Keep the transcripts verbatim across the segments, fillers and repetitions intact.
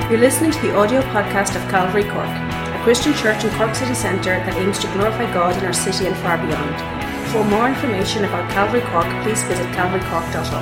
You're listening to the audio podcast of Calvary Cork, a Christian church in Cork City Centre that aims to glorify God in our city and far beyond. For more information about Calvary Cork, please visit calvary cork dot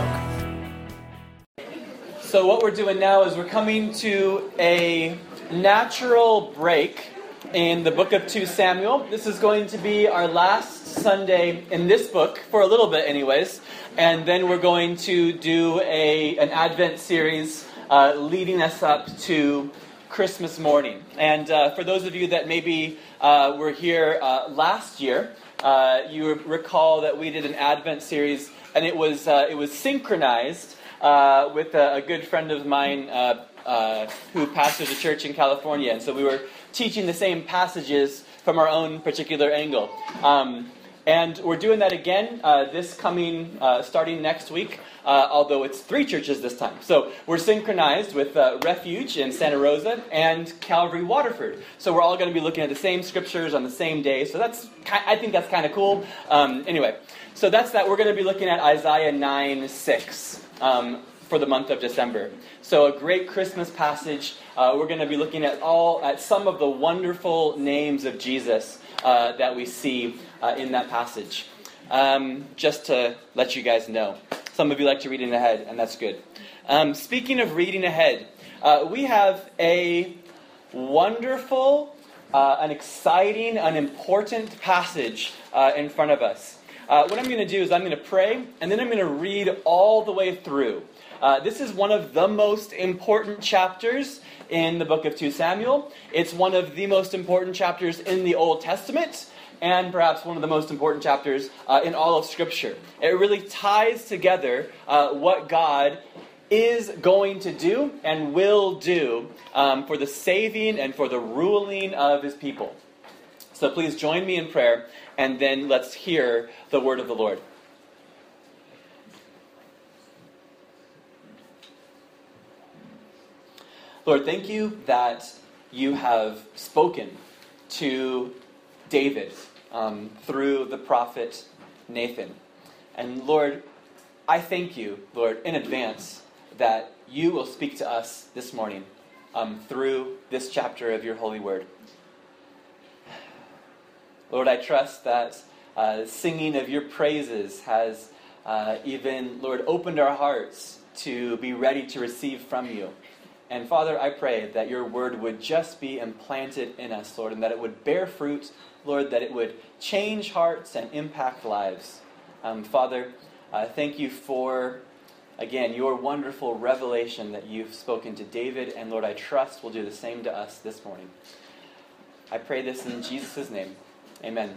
org. So what we're doing now is we're coming to a natural break in the book of Second Samuel. This is going to be our last Sunday in this book, for a little bit anyways, and then we're going to do a an Advent series uh, leading us up to Christmas morning. And uh, for those of you that maybe uh, were here uh, last year, uh, you recall that we did an Advent series, and it was uh, it was synchronized uh, with a, a good friend of mine uh, uh, who pastors a church in California, and so we were teaching the same passages from our own particular angle. Um, and we're doing that again uh, this coming, uh, starting next week, uh, although it's three churches this time. So we're synchronized with uh, Refuge in Santa Rosa and Calvary Waterford. So we're all going to be looking at the same scriptures on the same day. So that's, I think that's kind of cool. Um, anyway, so that's that. We're going to be looking at Isaiah nine six. Um, for the month of December. So a great Christmas passage. Uh, we're going to be looking at all at some of the wonderful names of Jesus uh, that we see uh, in that passage. Um, just to let you guys know. Some of you like to read it ahead, and that's good. Um, speaking of reading ahead, uh, we have a wonderful, uh, an exciting, an important passage uh, in front of us. Uh, what I'm going to do is I'm going to pray, and then I'm going to read all the way through. Uh, this is one of the most important chapters in the book of Second Samuel. It's one of the most important chapters in the Old Testament, and perhaps one of the most important chapters uh, in all of Scripture. It really ties together uh, what God is going to do and will do um, for the saving and for the ruling of His people. So please join me in prayer, and then let's hear the word of the Lord. Lord, thank you that you have spoken to David um, through the prophet Nathan. And Lord, I thank you, Lord, in advance that you will speak to us this morning um, through this chapter of your holy word. Lord, I trust that uh, singing of your praises has uh, even, Lord, opened our hearts to be ready to receive from you. And Father, I pray that your word would just be implanted in us, Lord, and that it would bear fruit, Lord, that it would change hearts and impact lives. Um, Father, uh, thank you for, again, your wonderful revelation that you've spoken to David, and Lord, I trust will do the same to us this morning. I pray this in Jesus' name. Amen.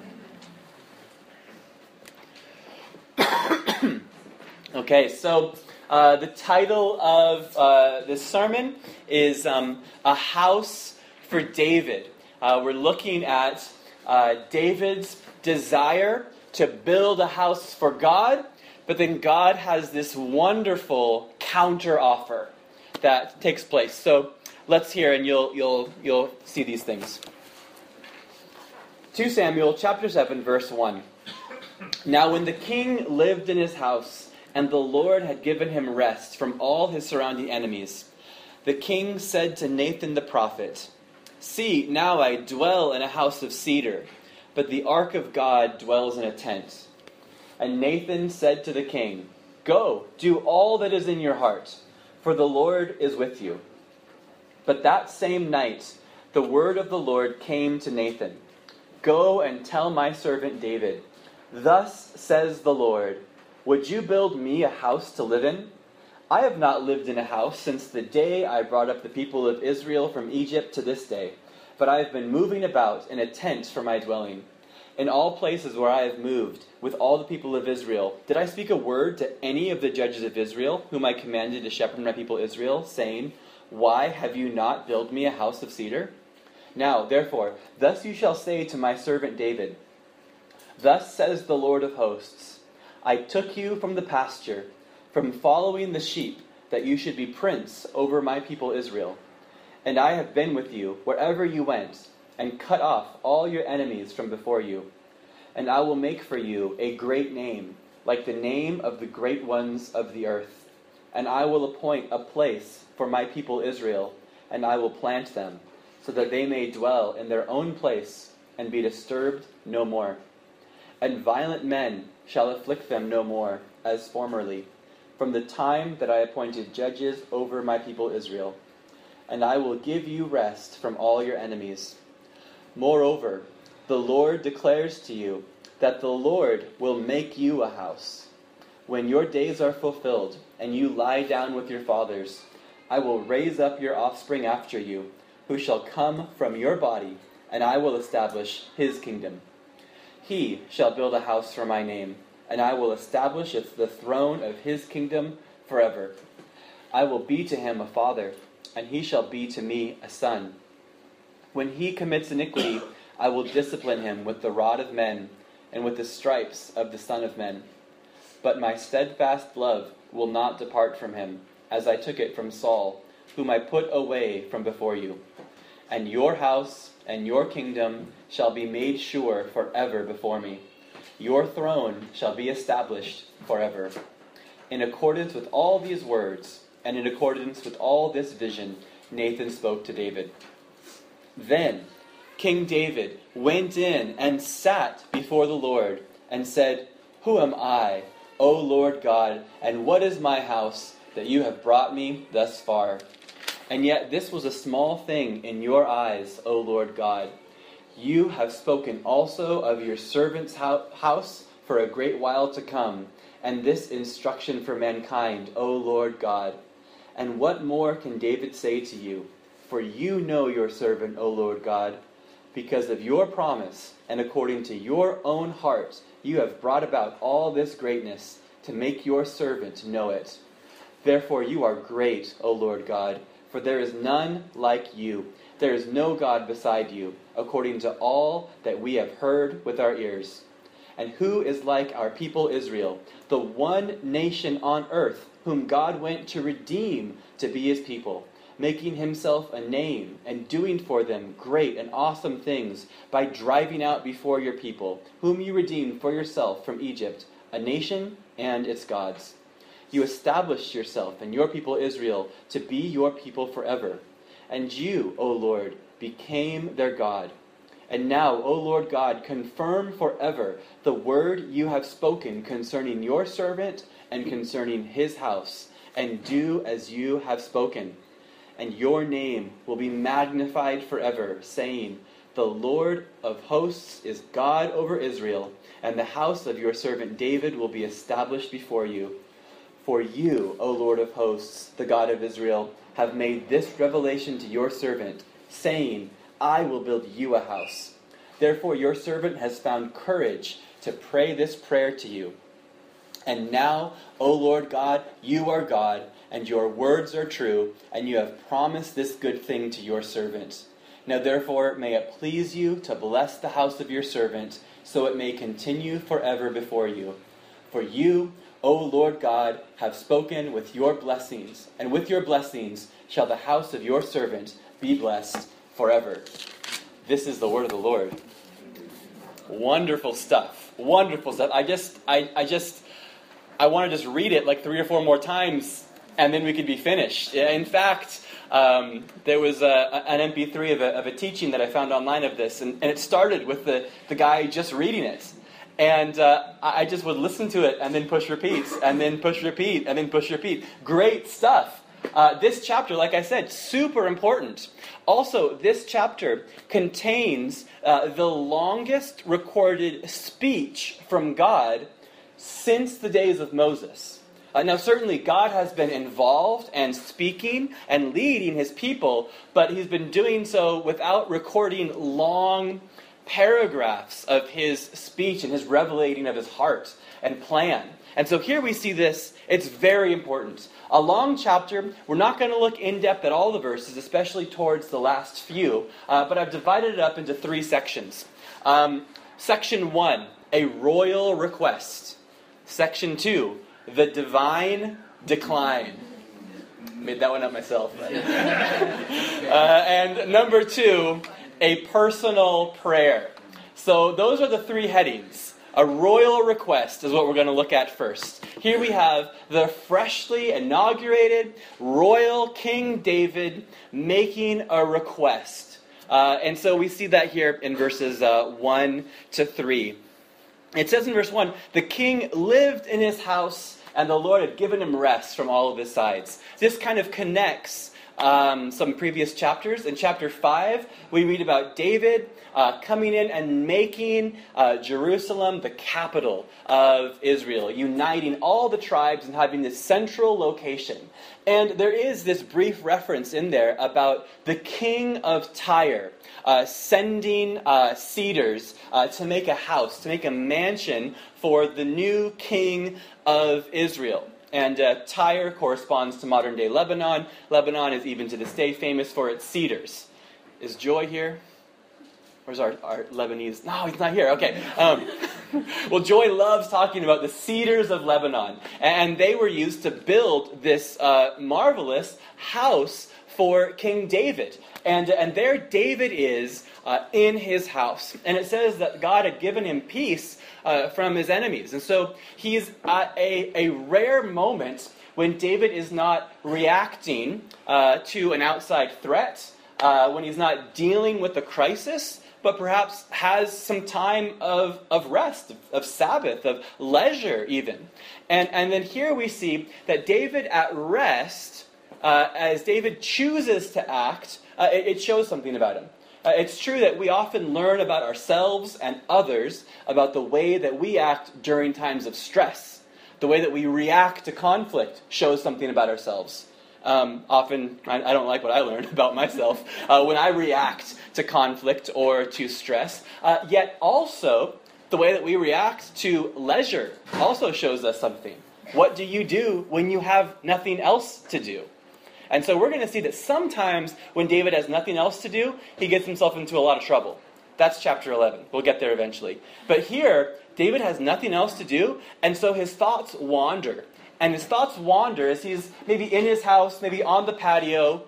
Okay, so uh, the title of uh, this sermon is um, A House for David. Uh, we're looking at uh, David's desire to build a house for God, but then God has this wonderful counter-offer that takes place. So let's hear, and you'll you'll you'll see these things. Second Samuel chapter seven, verse one. Now when the king lived in his house, and the Lord had given him rest from all his surrounding enemies, the king said to Nathan the prophet, "See, now I dwell in a house of cedar, but the ark of God dwells in a tent." And Nathan said to the king, "Go, do all that is in your heart, for the Lord is with you." But that same night, the word of the Lord came to Nathan. "Go and tell my servant David, thus says the Lord, would you build me a house to live in? I have not lived in a house since the day I brought up the people of Israel from Egypt to this day, but I have been moving about in a tent for my dwelling. In all places where I have moved with all the people of Israel, did I speak a word to any of the judges of Israel, whom I commanded to shepherd my people Israel, saying, why have you not built me a house of cedar? Now, therefore, thus you shall say to my servant David, thus says the Lord of hosts, I took you from the pasture, from following the sheep, that you should be prince over my people Israel. And I have been with you wherever you went, and cut off all your enemies from before you. And I will make for you a great name, like the name of the great ones of the earth. And I will appoint a place for my people Israel, and I will plant them, so that they may dwell in their own place, and be disturbed no more. And violent men shall afflict them no more, as formerly, from the time that I appointed judges over my people Israel. And I will give you rest from all your enemies. Moreover, the Lord declares to you that the Lord will make you a house. When your days are fulfilled, and you lie down with your fathers, I will raise up your offspring after you, who shall come from your body, and I will establish his kingdom. He shall build a house for my name, and I will establish it the throne of his kingdom forever. I will be to him a father, and he shall be to me a son. When he commits iniquity, I will discipline him with the rod of men, and with the stripes of the Son of Men. But my steadfast love will not depart from him, as I took it from Saul, whom I put away from before you. And your house and your kingdom shall be made sure forever before me. Your throne shall be established forever. In accordance with all these words, and in accordance with all this vision, Nathan spoke to David. Then King David went in and sat before the Lord, and said, Who am I, O Lord God, and what is my house, that you have brought me thus far? And yet this was a small thing in your eyes, O Lord God. You have spoken also of your servant's house for a great while to come, and this instruction for mankind, O Lord God. And what more can David say to you? For you know your servant, O Lord God. Because of your promise, and according to your own heart, you have brought about all this greatness, to make your servant know it. Therefore you are great, O Lord God, for there is none like you. There is no God beside you, according to all that we have heard with our ears. And who is like our people Israel, the one nation on earth, whom God went to redeem to be his people, making himself a name and doing for them great and awesome things by driving out before your people, whom you redeemed for yourself from Egypt, a nation and its gods. You established yourself and your people Israel to be your people forever. And you, O Lord, became their God. And now, O Lord God, confirm forever the word you have spoken concerning your servant and concerning his house, and do as you have spoken. And your name will be magnified forever, saying, The Lord of hosts is God over Israel, and the house of your servant David will be established before you. For you, O Lord of hosts, the God of Israel, have made this revelation to your servant, saying, I will build you a house. Therefore your servant has found courage to pray this prayer to you. And now, O Lord God, you are God, and your words are true, and you have promised this good thing to your servant. Now therefore may it please you to bless the house of your servant, so it may continue forever before you. For you, O Lord God, have spoken with your blessings, and with your blessings shall the house of your servant be blessed forever. This is the word of the Lord. Wonderful stuff. Wonderful stuff. I just, I, I just, I want to just read it like three or four more times, and then we could be finished. In fact, um, there was a, an M P three of a, of a teaching that I found online of this, and, and it started with the, the guy just reading it. And uh, I just would listen to it and then push repeat, and then push repeat, and then push repeat. Great stuff. Uh, this chapter, like I said, super important. Also, this chapter contains uh, the longest recorded speech from God since the days of Moses. Uh, now, certainly, God has been involved and speaking and leading his people, but he's been doing so without recording long paragraphs of his speech and his revelating of his heart and plan. And so here we see this. It's very important. A long chapter. We're not going to look in depth at all the verses, especially towards the last few, uh, but I've divided it up into three sections. Um, section one, a royal request. Section two, the divine decline. Made that one up myself. uh, and number two, a personal prayer. So those are the three headings. A royal request is what we're going to look at first. Here we have the freshly inaugurated royal King David making a request. Uh, and so we see that here in verses uh, one to three. It says in verse one, the king lived in his house and the Lord had given him rest from all of his sides. This kind of connects um, some previous chapters. In chapter five, we read about David uh, coming in and making uh, Jerusalem the capital of Israel, uniting all the tribes and having this central location. And there is this brief reference in there about the king of Tyre uh, sending uh, cedars uh, to make a house, to make a mansion for the new king of Israel. And uh, Tyre corresponds to modern-day Lebanon. Lebanon is even to this day famous for its cedars. Is Joy here? Where's our, our Lebanese? No, he's not here. Okay. Um, well, Joy loves talking about the cedars of Lebanon. And they were used to build this uh, marvelous house for King David. And, and there David is uh, in his house. And it says that God had given him peace uh, from his enemies. And so he's at a, a rare moment when David is not reacting uh, to an outside threat, uh, when he's not dealing with a crisis, but perhaps has some time of, of rest, of, of Sabbath, of leisure even. And, and then here we see that David at rest, uh, as David chooses to act, uh, it, it shows something about him. Uh, it's true that we often learn about ourselves and others about the way that we act during times of stress. The way that we react to conflict shows something about ourselves. Um, often, I, I don't like what I learned about myself uh, when I react to conflict or to stress. Uh, yet also, the way that we react to leisure also shows us something. What do you do when you have nothing else to do? And so we're going to see that sometimes when David has nothing else to do, he gets himself into a lot of trouble. That's chapter eleven. We'll get there eventually. But here, David has nothing else to do, and so his thoughts wander. And his thoughts wander as he's maybe in his house, maybe on the patio,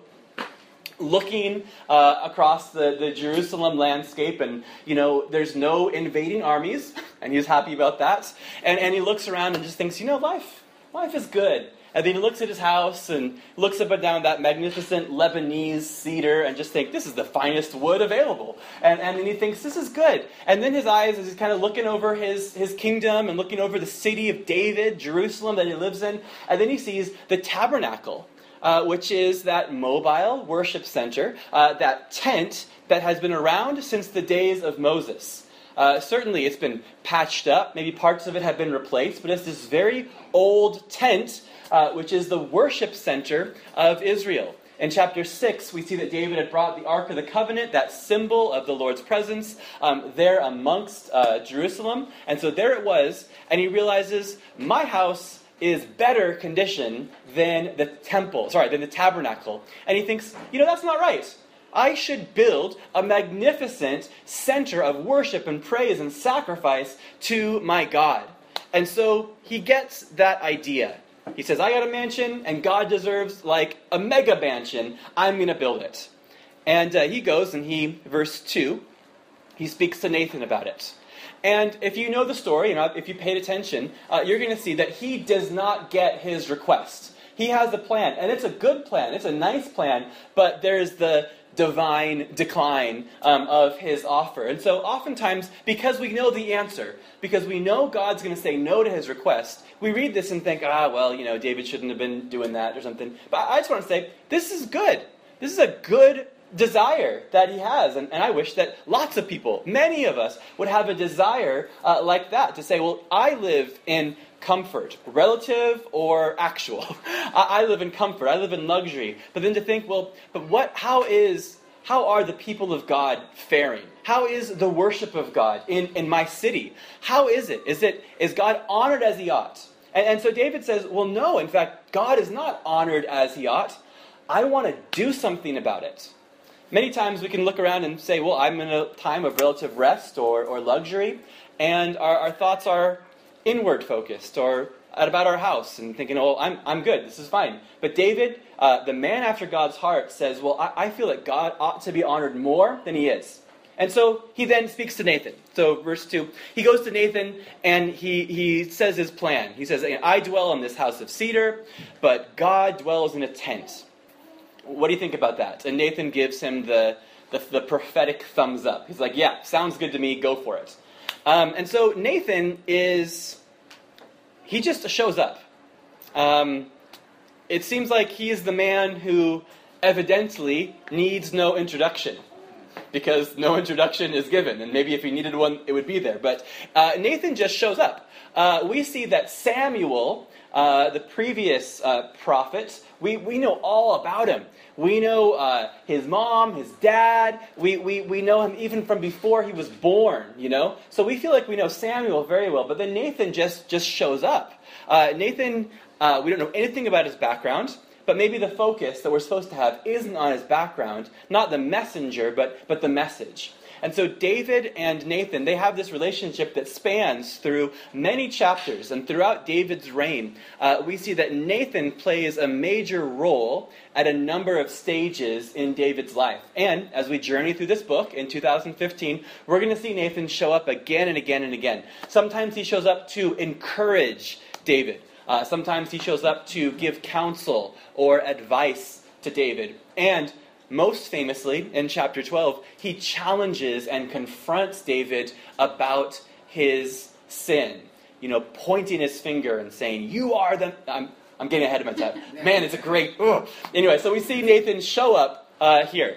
looking uh, across the, the Jerusalem landscape, and, you know, there's no invading armies, and he's happy about that. And, and he looks around and just thinks, you know, life, life is good. And then he looks at his house and looks up and down that magnificent Lebanese cedar and just thinks, this is the finest wood available. And, and then he thinks, this is good. And then his eyes, as he's kind of looking over his, his kingdom and looking over the city of David, Jerusalem that he lives in, and then he sees the tabernacle, uh, which is that mobile worship center, uh, that tent that has been around since the days of Moses. Uh, certainly it's been patched up, maybe parts of it have been replaced, but it's this very old tent Uh, which is the worship center of Israel. In chapter six, we see that David had brought the Ark of the Covenant, that symbol of the Lord's presence, um, there amongst uh, Jerusalem. And so there it was, and he realizes, my house is better condition than the temple, sorry, than the tabernacle. And he thinks, you know, that's not right. I should build a magnificent center of worship and praise and sacrifice to my God. And so he gets that idea. He says, I got a mansion, and God deserves like a mega mansion. I'm going to build it. And uh, he goes, and he, verse two, he speaks to Nathan about it. And if you know the story, you know, if you paid attention, uh, you're going to see that he does not get his request. He has a plan, and it's a good plan. It's a nice plan, but there's the divine decline um, of his offer. And so oftentimes, because we know the answer, because we know God's going to say no to his request, we read this and think, ah, well, you know, David shouldn't have been doing that or something. But I just want to say, this is good. This is a good desire that he has. And, and I wish that lots of people, many of us, would have a desire uh, like that, to say, well, I live in comfort, relative or actual. I, I live in comfort. I live in luxury. But then to think, well, but what? How is? How are the people of God faring? How is the worship of God in, in my city? How is it? Is it is God honored as he ought? And, and so David says, well, no. In fact, God is not honored as he ought. I want to do something about it. Many times we can look around and say, well, I'm in a time of relative rest or, or luxury, and our, our thoughts are inward focused or at about our house and thinking, oh, I'm I'm good, this is fine. But David, uh, the man after God's heart, says, well, I, I feel that God ought to be honored more than he is. And so he then speaks to Nathan. So verse two, he goes to Nathan and he, he says his plan. He says, I dwell in this house of cedar, but God dwells in a tent. What do you think about that? And Nathan gives him the, the, the prophetic thumbs up. He's like, yeah, sounds good to me, go for it. Um, and so Nathan is, he just shows up. Um, it seems like he is the man who evidently needs no introduction, because no introduction is given, and maybe if he needed one, it would be there. But uh, Nathan just shows up. Uh, we see that Samuel, uh, the previous uh, prophet, we, we know all about him. We know uh, his mom, his dad. We, we, we know him even from before he was born, you know? So we feel like we know Samuel very well, but then Nathan just, just shows up. Uh, Nathan, uh, we don't know anything about his background. But maybe the focus that we're supposed to have isn't on his background, not the messenger, but, but the message. And so David and Nathan, they have this relationship that spans through many chapters. And throughout David's reign, uh, we see that Nathan plays a major role at a number of stages in David's life. And as we journey through this book in two thousand fifteen, we're going to see Nathan show up again and again and again. Sometimes he shows up to encourage David. Uh, sometimes he shows up to give counsel or advice to David. And most famously, in chapter twelve, he challenges and confronts David about his sin. You know, pointing his finger and saying, you are the... I'm, I'm getting ahead of myself. Man, it's a great... Ugh. Anyway, so we see Nathan show up uh, here.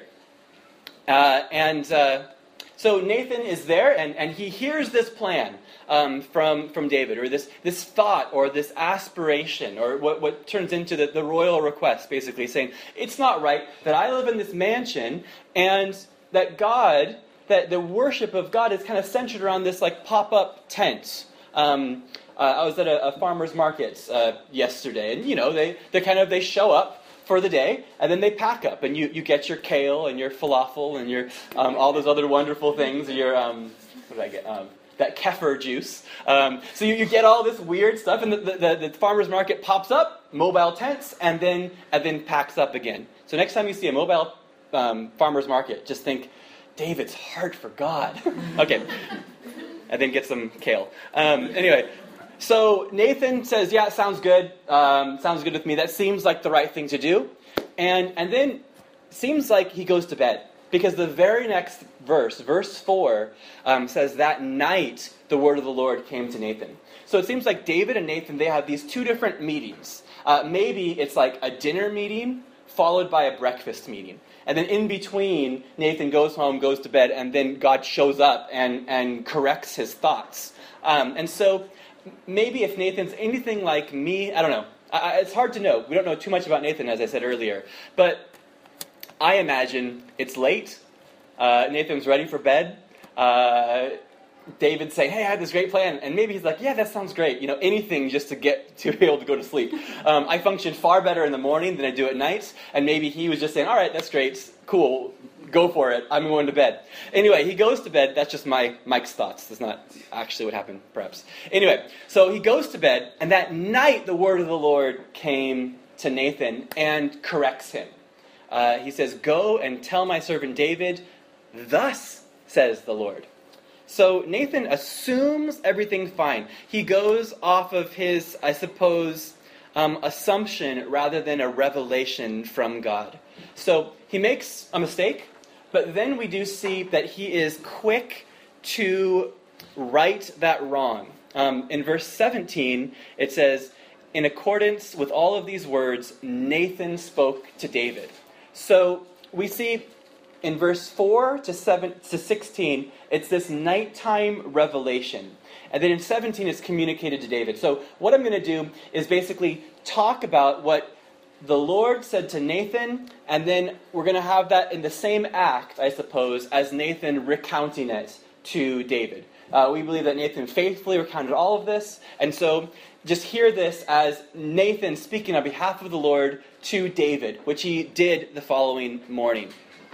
Uh, and uh, so Nathan is there, and, and he hears this plan. Um, from from David, or this this thought, or this aspiration, or what, what turns into the, the royal request, basically saying, it's not right that I live in this mansion, and that God, that the worship of God is kind of centered around this like pop-up tent. Um, uh, I was at a, a farmer's market uh, yesterday, and you know, they they kind of, they show up for the day, and then they pack up, and you, you get your kale, and your falafel, and your um, all those other wonderful things, your, um, what did I get, um, that kefir juice. Um, so you, you get all this weird stuff, and the, the, the farmer's market pops up, mobile tents, and then and then packs up again. So next time you see a mobile um, farmer's market, just think, David's heart for God. Okay. And then get some kale. Um, anyway, so Nathan says, yeah, sounds good. Um, sounds good with me. That seems like the right thing to do. And, and then seems like he goes to bed. Because the very next verse, verse four, um, says, that night the word of the Lord came to Nathan. So it seems like David and Nathan, they have these two different meetings. Uh, maybe it's like a dinner meeting followed by a breakfast meeting. And then in between, Nathan goes home, goes to bed, and then God shows up and, and corrects his thoughts. Um, and so maybe if Nathan's anything like me, I don't know. I, it's hard to know. We don't know too much about Nathan, as I said earlier. But I imagine it's late. Uh, Nathan's ready for bed. Uh, David's saying, hey, I had this great plan. And maybe he's like, yeah, that sounds great. You know, anything just to get to be able to go to sleep. Um, I function far better in the morning than I do at night. And maybe he was just saying, all right, that's great. Cool. Go for it. I'm going to bed. Anyway, he goes to bed. That's just my Mike's thoughts. That's not actually what happened, perhaps. Anyway, so he goes to bed. And that night, the word of the Lord came to Nathan and corrects him. Uh, he says, go and tell my servant David, thus says the Lord. So Nathan assumes everything's fine. He goes off of his, I suppose, um, assumption rather than a revelation from God. So he makes a mistake, but then we do see that he is quick to right that wrong. Um, in verse seventeen, it says, in accordance with all of these words, Nathan spoke to David. So we see in verse four to seven to sixteen, it's this nighttime revelation. And then in seventeen, it's communicated to David. So what I'm going to do is basically talk about what the Lord said to Nathan, and then we're going to have that in the same act, I suppose, as Nathan recounting it to David. Uh, we believe that Nathan faithfully recounted all of this, and so just hear this as Nathan speaking on behalf of the Lord to David, which he did the following morning.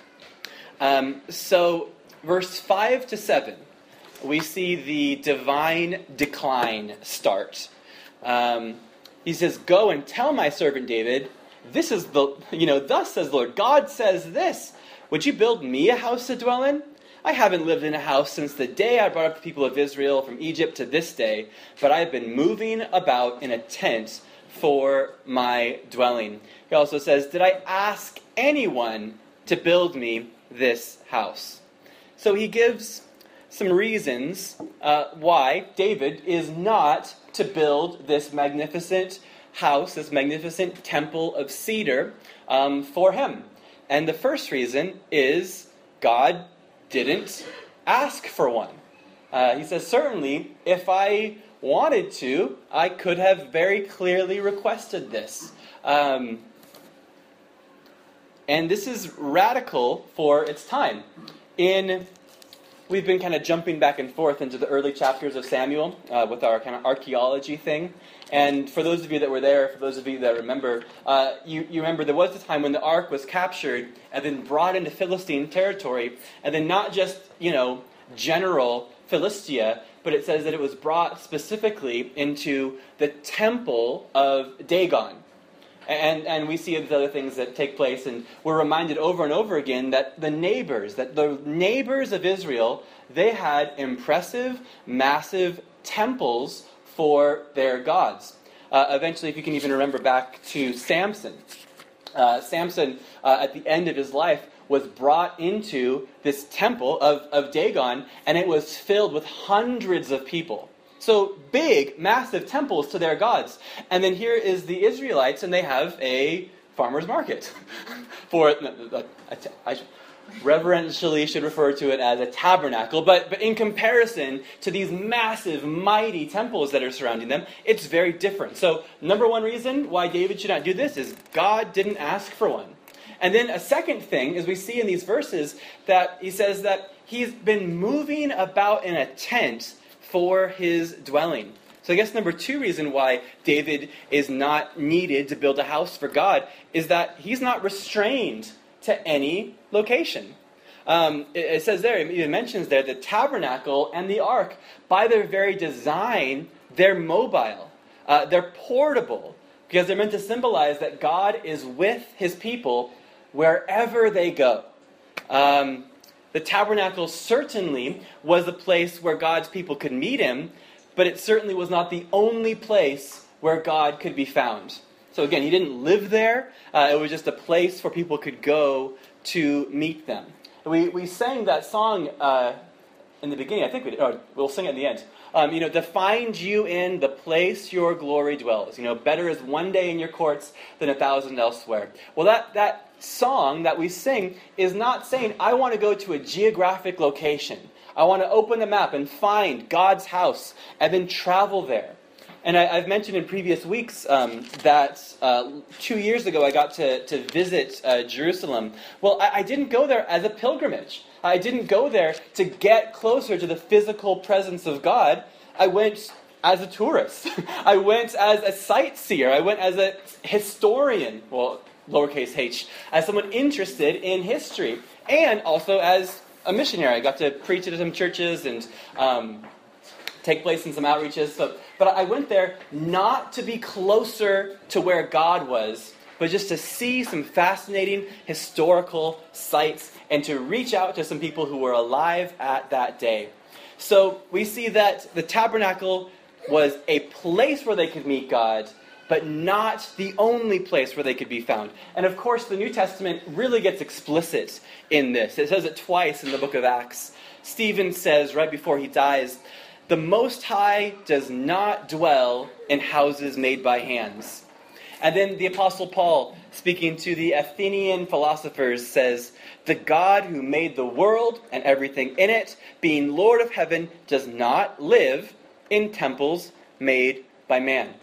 Um, so, verse five to seven, we see the divine decline start. Um, he says, go and tell my servant David, this is the, you know, thus says the Lord. God says this, would you build me a house to dwell in? I haven't lived in a house since the day I brought up the people of Israel from Egypt to this day, but I've been moving about in a tent for my dwelling. He also says, did I ask anyone to build me this house? So he gives some reasons uh, why David is not to build this magnificent house, this magnificent temple of cedar um, for him. And the first reason is God didn't ask for one. Uh, he says, certainly, if I wanted to, I could have very clearly requested this. Um, and this is radical for its time. In We've been kind of jumping back and forth into the early chapters of Samuel uh, with our kind of archaeology thing. And for those of you that were there, for those of you that remember, uh, you, you remember there was a time when the ark was captured and then brought into Philistine territory, and then not just, you know, general Philistia, but it says that it was brought specifically into the temple of Dagon. And and we see these other things that take place, and we're reminded over and over again that the neighbors, that the neighbors of Israel, they had impressive, massive temples for their gods. Uh, eventually, if you can even remember back to Samson, uh, Samson, uh, at the end of his life, was brought into this temple of, of Dagon, and it was filled with hundreds of people. So big, massive temples to their gods. And then here is the Israelites, and they have a farmer's market. For I reverentially should refer to it as a tabernacle, but, but in comparison to these massive, mighty temples that are surrounding them, it's very different. So number one reason why David should not do this is God didn't ask for one. And then a second thing is we see in these verses that he says that he's been moving about in a tent for his dwelling. So I guess number two reason why David is not needed to build a house for God is that he's not restrained to any location. Um, it, it says there, it even mentions there, the tabernacle and the ark, by their very design, they're mobile. Uh, they're portable, because they're meant to symbolize that God is with his people wherever they go. Um, The tabernacle certainly was a place where God's people could meet him, but it certainly was not the only place where God could be found. So again, he didn't live there. Uh, it was just a place where people could go to meet them. We we sang that song uh, in the beginning. I think we did. Oh, we'll sing it in the end. Um, you know, to find you in the place your glory dwells. You know, better is one day in your courts than a thousand elsewhere. Well, that that song that we sing is not saying, I want to go to a geographic location. I want to open the map and find God's house and then travel there. And I, I've mentioned in previous weeks um, that uh, two years ago I got to, to visit uh, Jerusalem. Well, I, I didn't go there as a pilgrimage. I didn't go there to get closer to the physical presence of God. I went as a tourist. I went as a sightseer. I went as a historian. Well, lowercase h, as someone interested in history, and also as a missionary. I got to preach at some churches and um, take place in some outreaches. So, but I went there not to be closer to where God was, but just to see some fascinating historical sites and to reach out to some people who were alive at that day. So we see that the tabernacle was a place where they could meet God, but not the only place where they could be found. And of course, the New Testament really gets explicit in this. It says it twice in the book of Acts. Stephen says right before he dies, the Most High does not dwell in houses made by hands. And then the Apostle Paul, speaking to the Athenian philosophers, says, the God who made the world and everything in it, being Lord of heaven, does not live in temples made by man.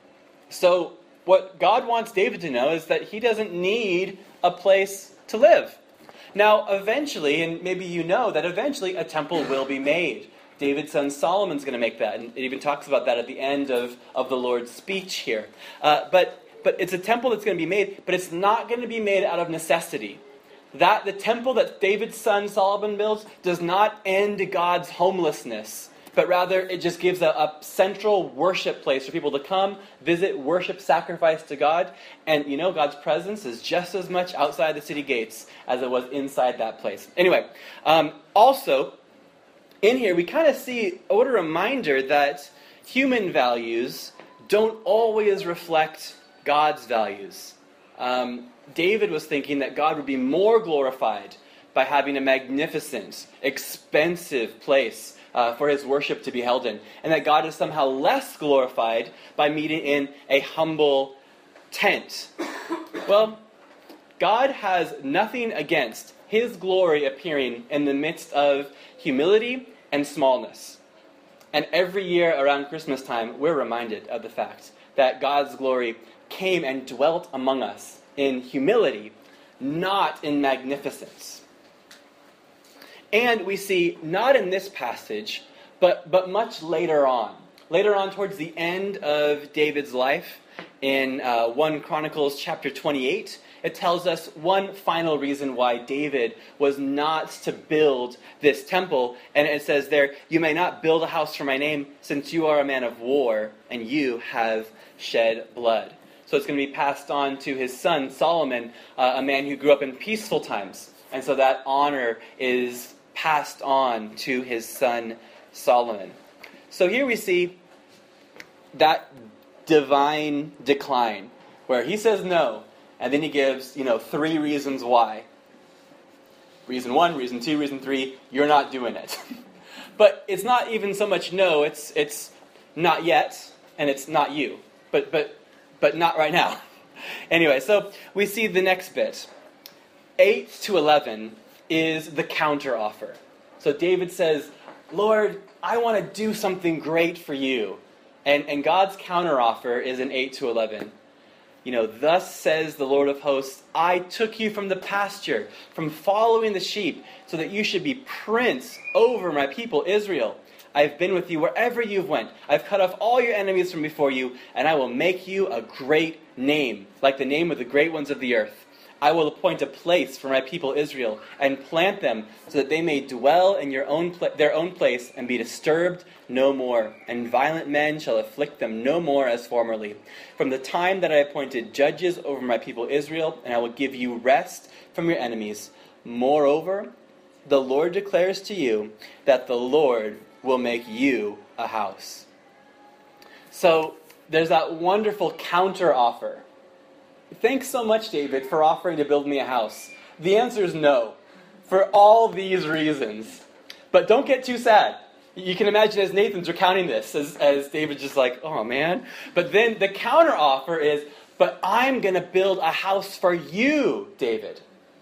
So what God wants David to know is that he doesn't need a place to live. Now, eventually, and maybe you know that eventually a temple will be made. David's son Solomon's going to make that, and it even talks about that at the end of, of the Lord's speech here. Uh, but but it's a temple that's going to be made, but it's not going to be made out of necessity. That the temple that David's son Solomon builds does not end God's homelessness. but rather it just gives a, a central worship place for people to come, visit, worship, sacrifice to God. And you know, God's presence is just as much outside the city gates as it was inside that place. Anyway, um, also, in here we kind of see what a reminder that human values don't always reflect God's values. Um, David was thinking that God would be more glorified by having a magnificent, expensive place uh, for his worship to be held in, and that God is somehow less glorified by meeting in a humble tent. Well, God has nothing against his glory appearing in the midst of humility and smallness. And every year around Christmas time, we're reminded of the fact that God's glory came and dwelt among us in humility, not in magnificence. And we see, not in this passage, but, but much later on, later on towards the end of David's life, in uh, First Chronicles chapter twenty-eight, it tells us one final reason why David was not to build this temple. And it says there, "You may not build a house for my name, since you are a man of war, and you have shed blood." So it's going to be passed on to his son, Solomon, uh, a man who grew up in peaceful times. And so that honor is passed on to his son, Solomon. So here we see that divine decline, where he says no, and then he gives, you know, three reasons why. Reason one, reason two, reason three, you're not doing it. But it's not even so much no, it's it's not yet, and it's not you. But but but not right now. Anyway, so we see the next bit. eight to eleven is the counter offer. So David says, "Lord, I want to do something great for you." And, and God's counteroffer is in eight to eleven. You know, "Thus says the Lord of hosts, I took you from the pasture, from following the sheep, so that you should be prince over my people Israel. I've been with you wherever you've went. I've cut off all your enemies from before you, and I will make you a great name, like the name of the great ones of the earth. I will appoint a place for my people Israel, and plant them so that they may dwell in your own pla- their own place and be disturbed no more. And violent men shall afflict them no more as formerly. From the time that I appointed judges over my people Israel, and I will give you rest from your enemies. Moreover, the Lord declares to you that the Lord will make you a house." So there's that wonderful counter offer. "Thanks so much, David, for offering to build me a house. The answer is no, for all these reasons. But don't get too sad." You can imagine as Nathan's recounting this, as, as David's just like, "Oh man." But then the counter offer is, "But I'm going to build a house for you, David."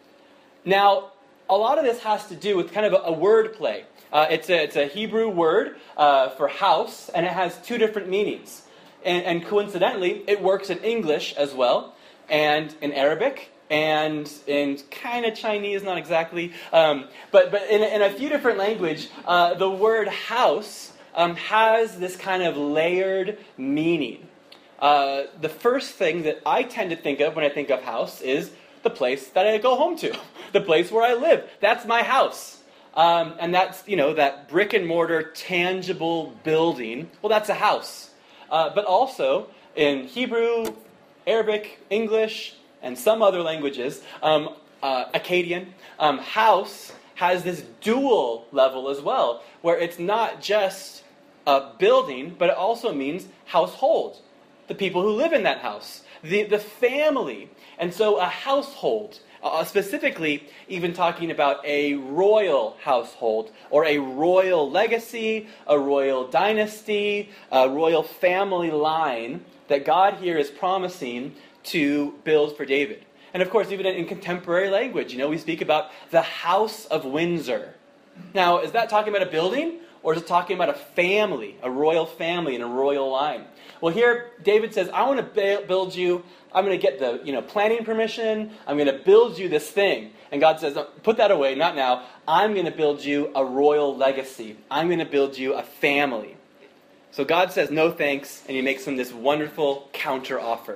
Now, a lot of this has to do with kind of a, a word play. Uh, it's, a, it's a Hebrew word uh, for house, and it has two different meanings. And, and coincidentally, it works in English as well, and in Arabic, and in kind of Chinese, not exactly, um, but but in, in a few different languages, uh, the word house um, has this kind of layered meaning. Uh, the first thing that I tend to think of when I think of house is the place that I go home to, the place where I live. That's my house. Um, and that's, you know, that brick and mortar, tangible building. Well, that's a house. Uh, but also, in Hebrew, Arabic, English, and some other languages, um, uh, Akkadian, um, house has this dual level as well, where it's not just a building, but it also means household, the people who live in that house, the, the family. And so a household, uh, specifically even talking about a royal household, or a royal legacy, a royal dynasty, a royal family line, that God here is promising to build for David. And of course, even in contemporary language, you know, we speak about the House of Windsor. Now, is that talking about a building, or is it talking about a family, a royal family and a royal line? Well, here, David says, I want to build you, I'm going to get the, you know, planning permission, I'm going to build you this thing. And God says, put that away, not now. I'm going to build you a royal legacy. I'm going to build you a family. So God says no thanks, and he makes him this wonderful counter offer.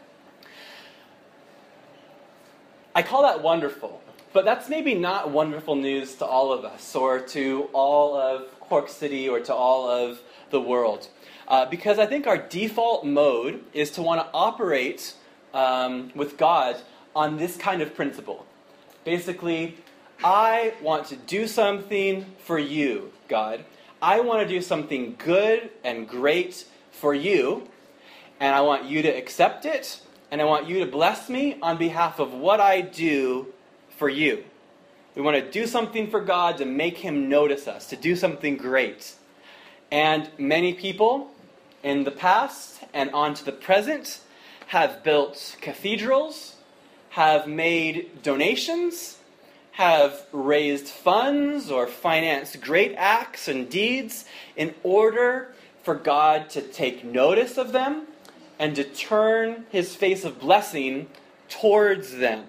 I call that wonderful, but that's maybe not wonderful news to all of us, or to all of Cork City or to all of the world. Uh, because I think our default mode is to want to operate um, with God on this kind of principle. Basically, I want to do something for you, God. I want to do something good and great for you, and I want you to accept it, and I want you to bless me on behalf of what I do for you. We want to do something for God to make him notice us, to do something great. And many people in the past and on to the present have built cathedrals, have made donations, have raised funds or financed great acts and deeds in order for God to take notice of them and to turn his face of blessing towards them.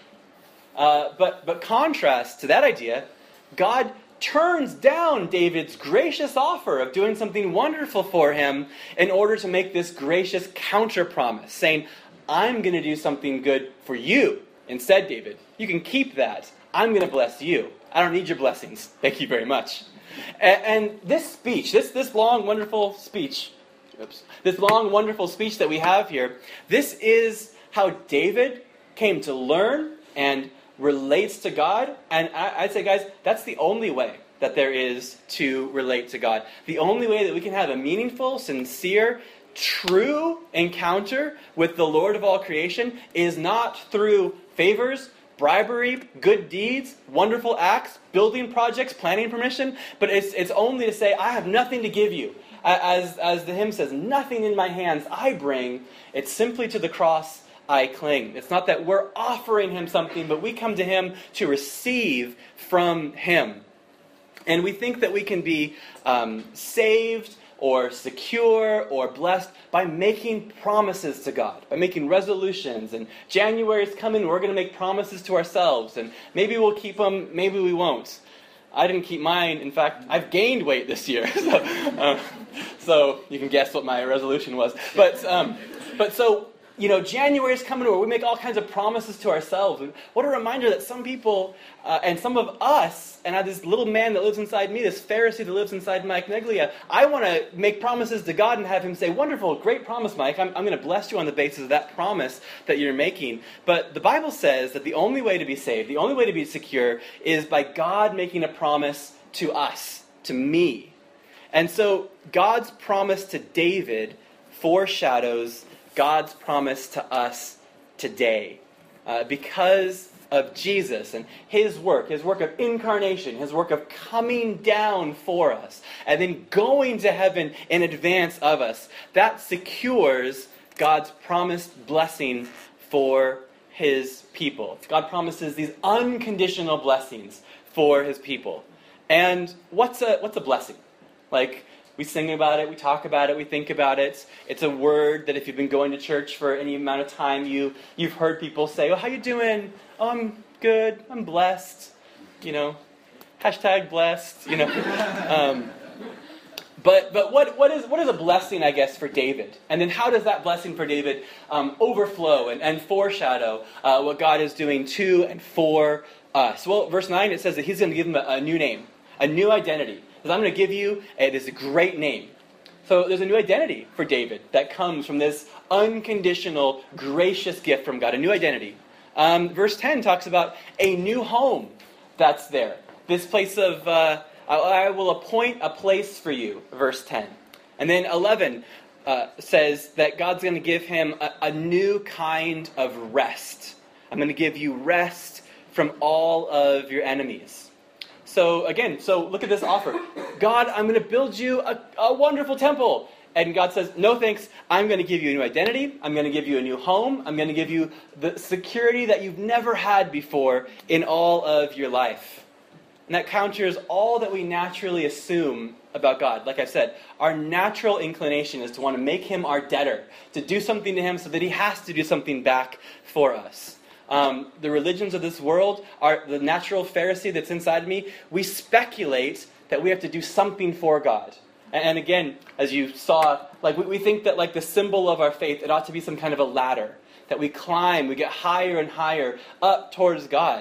Uh, but, but contrast to that idea, God turns down David's gracious offer of doing something wonderful for him in order to make this gracious counter-promise, saying, I'm going to do something good for you. Instead, David, you can keep that. I'm going to bless you. I don't need your blessings. Thank you very much. And, and this speech, this, this long, wonderful speech, oops, this long, wonderful speech that we have here, this is how David came to learn and relates to God. And I, I'd say, guys, that's the only way that there is to relate to God. The only way that we can have a meaningful, sincere, true encounter with the Lord of all creation is not through favors, bribery, good deeds, wonderful acts, building projects, planning permission, but it's it's only to say, I have nothing to give you. As, as the hymn says, nothing in my hands I bring. It's simply to the cross I cling. It's not that we're offering him something, but we come to him to receive from him. And we think that we can be um, saved or secure or blessed by making promises to God, by making resolutions. And January is coming, we're going to make promises to ourselves. And maybe we'll keep them, maybe we won't. I didn't keep mine. In fact, I've gained weight this year. so, uh, so you can guess what my resolution was. But, um, but so... You know, January is coming where we make all kinds of promises to ourselves. And what a reminder that some people, uh, and some of us, and I have this little man that lives inside me, this Pharisee that lives inside Mike Neglia, I want to make promises to God and have him say, wonderful, great promise, Mike. I'm, I'm going to bless you on the basis of that promise that you're making. But the Bible says that the only way to be saved, the only way to be secure, is by God making a promise to us, to me. And so God's promise to David foreshadows God's promise to us today. Uh, because of Jesus and his work, his work of incarnation, his work of coming down for us, and then going to heaven in advance of us, that secures God's promised blessing for his people. God promises these unconditional blessings for his people. And what's a what's a blessing? Like, we sing about it, we talk about it, we think about it. It's a word that if you've been going to church for any amount of time, you, you've heard people say, oh, how you doing? Oh, I'm good, I'm blessed. You know, hashtag blessed, you know. um, but but what what is what is a blessing, I guess, for David? And then how does that blessing for David um, overflow and, and foreshadow uh, what God is doing to and for us? Well, verse nine, it says that he's going to give him a, a new name, a new identity. Because I'm going to give you a, this great name. So there's a new identity for David that comes from this unconditional, gracious gift from God, a new identity. Um, verse ten talks about a new home that's there. This place of, uh, I will appoint a place for you, verse ten. And then eleven uh, says that God's going to give him a, a new kind of rest. I'm going to give you rest from all of your enemies. So again, so look at this offer. God, I'm going to build you a, a wonderful temple. And God says, no thanks, I'm going to give you a new identity. I'm going to give you a new home. I'm going to give you the security that you've never had before in all of your life. And that counters all that we naturally assume about God. Like I said, our natural inclination is to want to make him our debtor, to do something to him so that he has to do something back for us. Um, the religions of this world, are the natural Pharisee that's inside me, we speculate that we have to do something for God. And, and again, as you saw, like we, we think that like the symbol of our faith, it ought to be some kind of a ladder that we climb, we get higher and higher up towards God.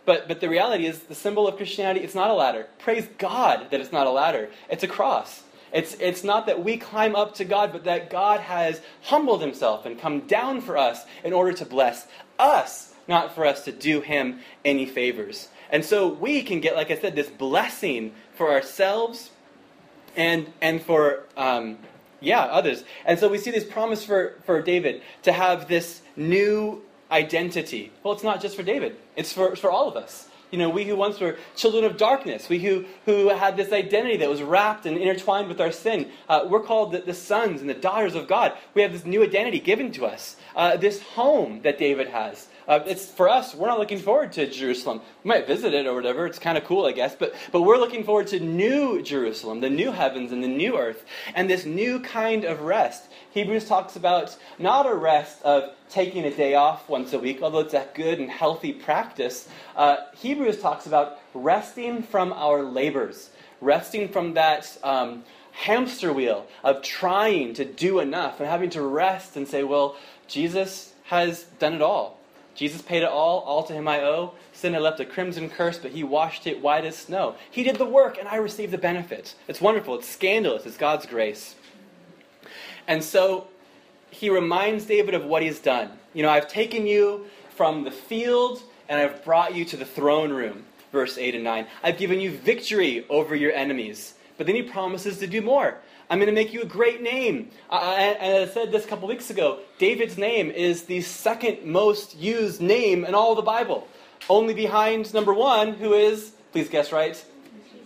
But but the reality is, the symbol of Christianity, it's not a ladder. Praise God that it's not a ladder. It's a cross. It's it's not that we climb up to God, but that God has humbled himself and come down for us in order to bless us, not for us to do him any favors. And so we can get, like I said, this blessing for ourselves and and for um, yeah others. And so we see this promise for, for David to have this new identity. Well, it's not just for David. It's for, it's for all of us. You know, we who once were children of darkness, we who, who had this identity that was wrapped and intertwined with our sin, uh, we're called the, the sons and the daughters of God. We have this new identity given to us. Uh, this home that David has. Uh, it's for us, we're not looking forward to Jerusalem. We might visit it or whatever. It's kind of cool, I guess. But, but we're looking forward to new Jerusalem, the new heavens and the new earth, and this new kind of rest. Hebrews talks about not a rest of taking a day off once a week, although it's a good and healthy practice. Uh, Hebrews talks about resting from our labors, resting from that um, hamster wheel of trying to do enough and having to rest and say, well, Jesus has done it all. Jesus paid it all, all to him I owe. Sin had left a crimson curse, but he washed it white as snow. He did the work, and I received the benefit. It's wonderful. It's scandalous. It's God's grace. And so he reminds David of what he's done. You know, I've taken you from the field, and I've brought you to the throne room, verse eight and nine. I've given you victory over your enemies. But then he promises to do more. I'm going to make you a great name. I, and I said this a couple weeks ago, David's name is the second most used name in all of the Bible. Only behind number one, who is, please guess right? Jesus.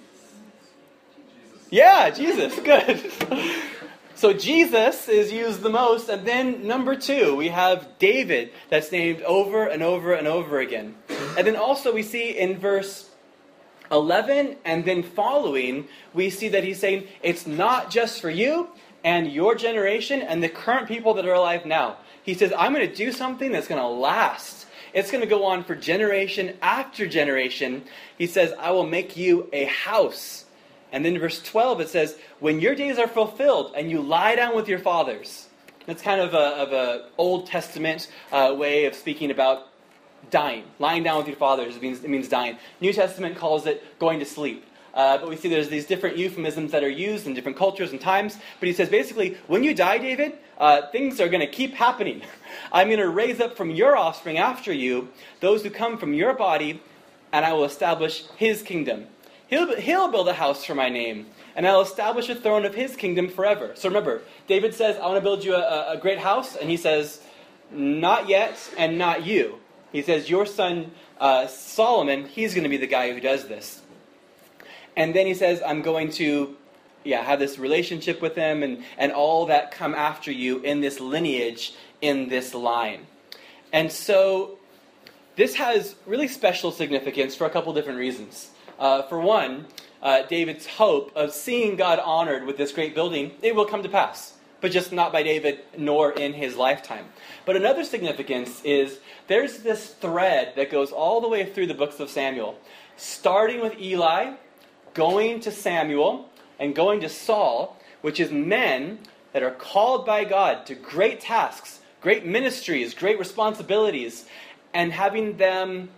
Yeah, Jesus, good. So Jesus is used the most, and then number two, we have David that's named over and over and over again. And then also we see in verse eleven and then following, we see that he's saying, it's not just for you and your generation and the current people that are alive now. He says, I'm going to do something that's going to last. It's going to go on for generation after generation. He says, I will make you a house. And then in verse twelve it says, when your days are fulfilled and you lie down with your fathers. That's kind of a, of a Old Testament uh, way of speaking about dying. Lying down with your fathers, it means, it means dying. New Testament calls it going to sleep. Uh, but we see there's these different euphemisms that are used in different cultures and times. But he says basically, when you die, David, uh, things are going to keep happening. I'm going to raise up from your offspring after you those who come from your body, and I will establish his kingdom. He'll, he'll build a house for my name, and I'll establish a throne of his kingdom forever. So remember, David says, I want to build you a, a great house. And he says, not yet and not you. He says, your son uh, Solomon, he's going to be the guy who does this. And then he says, I'm going to yeah, have this relationship with him and, and all that come after you in this lineage, in this line. And so this has really special significance for a couple different reasons. Uh, for one, uh, David's hope of seeing God honored with this great building, it will come to pass. But just not by David, nor in his lifetime. But another significance is there's this thread that goes all the way through the books of Samuel, starting with Eli, going to Samuel, and going to Saul, which is men that are called by God to great tasks, great ministries, great responsibilities, and having them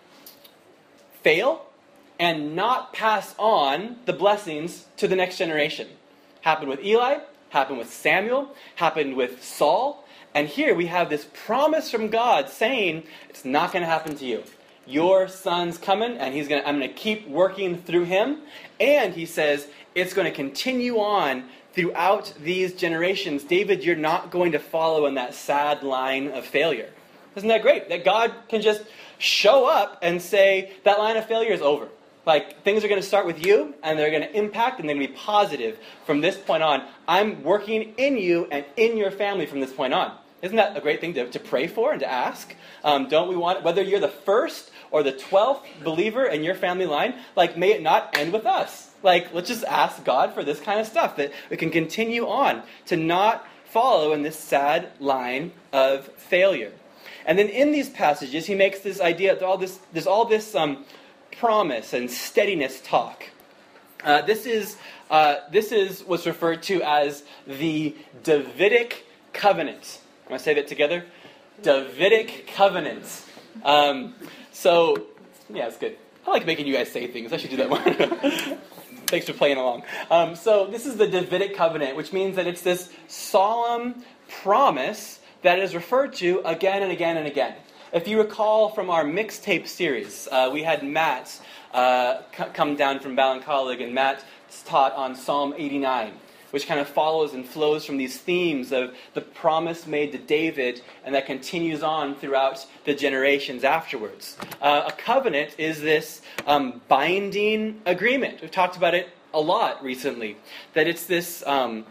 fail and not pass on the blessings to the next generation. Happened with Eli, happened with Samuel, happened with Saul, and here we have this promise from God saying, it's not going to happen to you. Your son's coming, and he's going to, I'm going to keep working through him, and he says, it's going to continue on throughout these generations. David, you're not going to follow in that sad line of failure. Isn't that great? That God can just show up and say, that line of failure is over. Like, things are going to start with you, and they're going to impact, and they're going to be positive from this point on. I'm working in you and in your family from this point on. Isn't that a great thing to, to pray for and to ask? Um, don't we want, whether you're the first or the twelfth believer in your family line, like, may it not end with us. Like, let's just ask God for this kind of stuff, that we can continue on to not follow in this sad line of failure. And then in these passages, he makes this idea, all this, there's all this um, promise and steadiness talk. Uh, this is uh, this is what's referred to as the Davidic covenant. I'm going to say that together. Davidic covenant. Um, so, yeah, it's good. I like making you guys say things. I should do that more. Thanks for playing along. Um, so this is the Davidic covenant, which means that it's this solemn promise that is referred to again and again and again. If you recall from our mixtape series, uh, we had Matt uh, c- come down from Ballincollig, and Matt taught on Psalm eighty-nine, which kind of follows and flows from these themes of the promise made to David, and that continues on throughout the generations afterwards. Uh, a covenant is this um, binding agreement. We've talked about it a lot recently, that it's this um,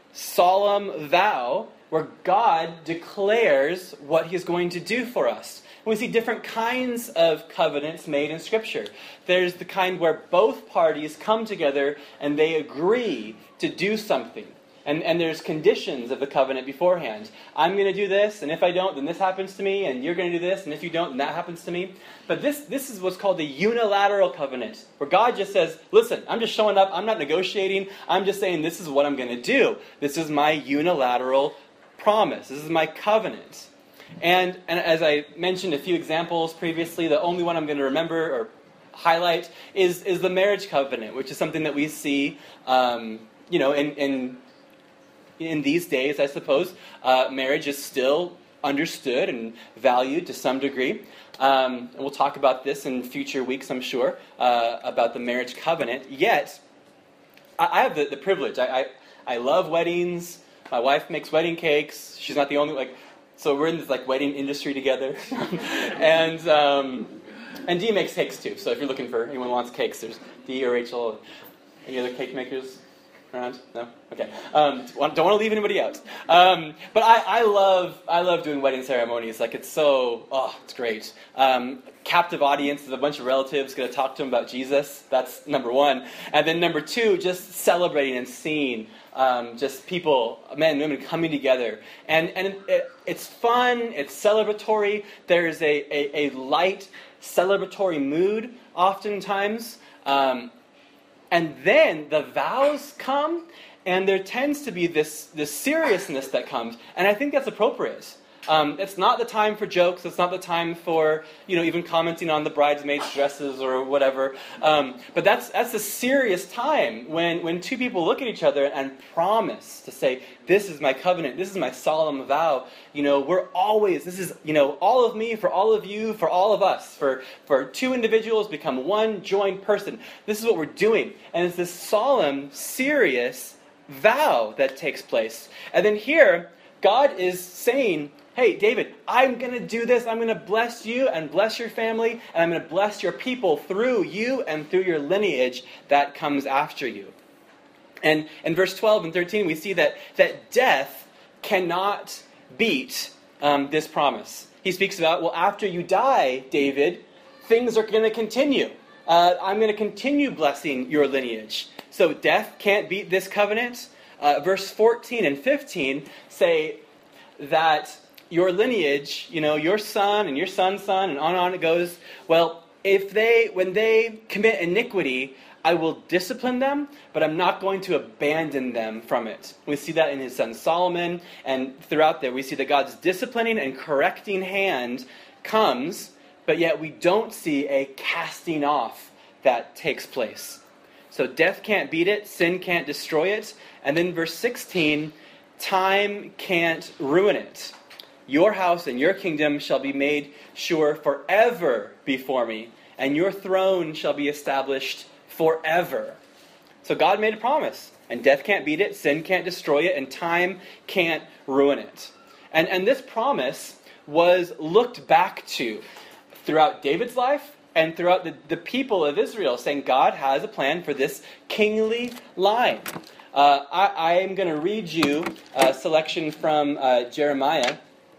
solemn vow where God declares what He's going to do for us. And we see different kinds of covenants made in Scripture. There's the kind where both parties come together and they agree to do something. And, and there's conditions of the covenant beforehand. I'm going to do this, and if I don't, then this happens to me, and you're going to do this, and if you don't, then that happens to me. But this, this is what's called the unilateral covenant, where God just says, listen, I'm just showing up, I'm not negotiating, I'm just saying this is what I'm going to do. This is my unilateral promise. This is my covenant. And, and as I mentioned a few examples previously, the only one I'm going to remember or highlight is, is the marriage covenant, which is something that we see um, you know, in, in in these days, I suppose. Uh, marriage is still understood and valued to some degree. Um, and we'll talk about this in future weeks, I'm sure, uh, about the marriage covenant. Yet, I, I have the, the privilege. I, I I love weddings. My wife makes wedding cakes. She's not the only, like, so we're in this, like, wedding industry together. and um, and Dee makes cakes, too. So if you're looking for anyone who wants cakes, there's Dee or Rachel. Any other cake makers around? No? Okay. Um, don't want to leave anybody out. Um, but I, I love I love doing wedding ceremonies. Like, it's so, oh, it's great. Um, captive audience, there's a bunch of relatives going to talk to them about Jesus. That's number one. And then number two, just celebrating and seeing um, just people, men and women coming together. And, and it, it's fun. It's celebratory. There's a, a, a light celebratory mood oftentimes. Um And then the vows come, and there tends to be this, this seriousness that comes, and I think that's appropriate. Um, it's not the time for jokes. It's not the time for, you know, even commenting on the bridesmaids' dresses or whatever. Um, but that's that's a serious time when, when two people look at each other and promise to say, this is my covenant, this is my solemn vow. You know, we're always, this is, you know, all of me for all of you, for all of us. For, for two individuals become one joined person. This is what we're doing. And it's this solemn, serious vow that takes place. And then here, God is saying, hey, David, I'm going to do this. I'm going to bless you and bless your family, and I'm going to bless your people through you and through your lineage that comes after you. And in verse twelve and thirteen, we see that, that death cannot beat um, this promise. He speaks about, well, after you die, David, things are going to continue. Uh, I'm going to continue blessing your lineage. So death can't beat this covenant. Uh, verse fourteen and fifteen say that your lineage, you know, your son and your son's son, and on and on it goes. Well, if they, when they commit iniquity, I will discipline them, but I'm not going to abandon them from it. We see that in his son Solomon, and throughout there we see that God's disciplining and correcting hand comes, but yet we don't see a casting off that takes place. So death can't beat it, sin can't destroy it, and then verse sixteen, time can't ruin it. Your house and your kingdom shall be made sure forever before me, and your throne shall be established forever. So God made a promise, and death can't beat it, sin can't destroy it, and time can't ruin it. And, and this promise was looked back to throughout David's life and throughout the, the people of Israel, saying God has a plan for this kingly line. Uh, I, I am going to read you a selection from uh, Jeremiah.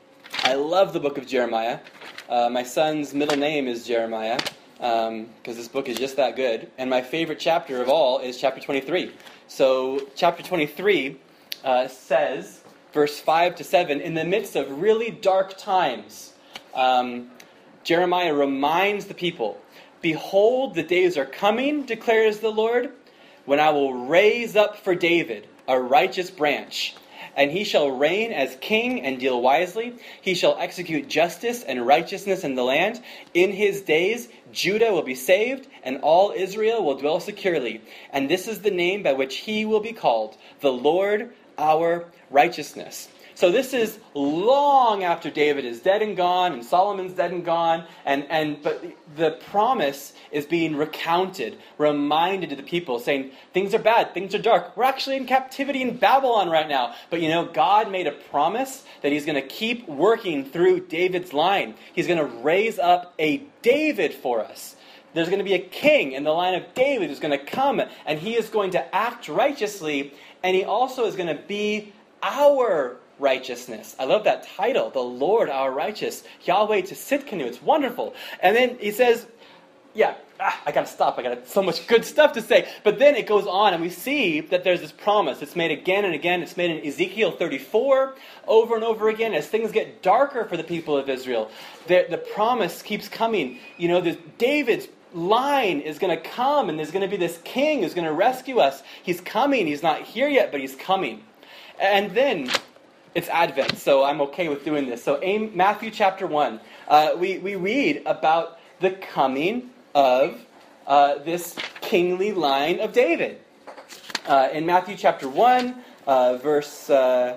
I love the book of Jeremiah. Uh, my son's middle name is Jeremiah, because um, this book is just that good. And my favorite chapter of all is chapter twenty-three. So chapter twenty-three uh, says, verse five to seven, in the midst of really dark times, um, Jeremiah reminds the people, behold, the days are coming, declares the Lord, when I will raise up for David a righteous branch, And he shall reign as king and deal wisely. He shall execute justice and righteousness in the land. In his days Judah will be saved, and all Israel will dwell securely. And this is the name by which he will be called, the Lord our righteousness. So this is long after David is dead and gone, and Solomon's dead and gone, and, and but the promise is being recounted, reminded to the people, saying, things are bad, things are dark. We're actually in captivity in Babylon right now. But you know, God made a promise that he's going to keep working through David's line. He's going to raise up a David for us. There's going to be a king in the line of David who's going to come, and he is going to act righteously, and he also is going to be our righteousness. I love that title, the Lord our righteous. Yahweh Tsidkenu. It's wonderful. And then he says, yeah, ah, I got to stop. I got so much good stuff to say. But then it goes on, and we see that there's this promise. It's made again and again. It's made in Ezekiel thirty-four over and over again as things get darker for the people of Israel. The, the promise keeps coming. You know, the, David's line is going to come, and there's going to be this king who's going to rescue us. He's coming. He's not here yet, but he's coming. And then it's Advent, so I'm okay with doing this. So in Matthew chapter one, uh, we, we read about the coming of uh, this kingly line of David. Uh, in Matthew chapter one, uh, verse... Uh,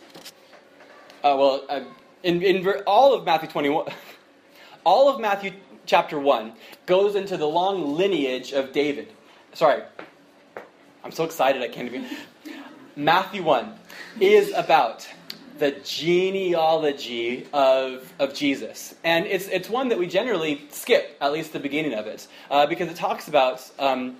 uh, well, uh, in, in ver- all of Matthew twenty-one... all of Matthew chapter one goes into the long lineage of David. Sorry. I'm so excited I can't even... Matthew one is about the genealogy of, of Jesus. And it's it's one that we generally skip, at least the beginning of it, uh, because it talks about um,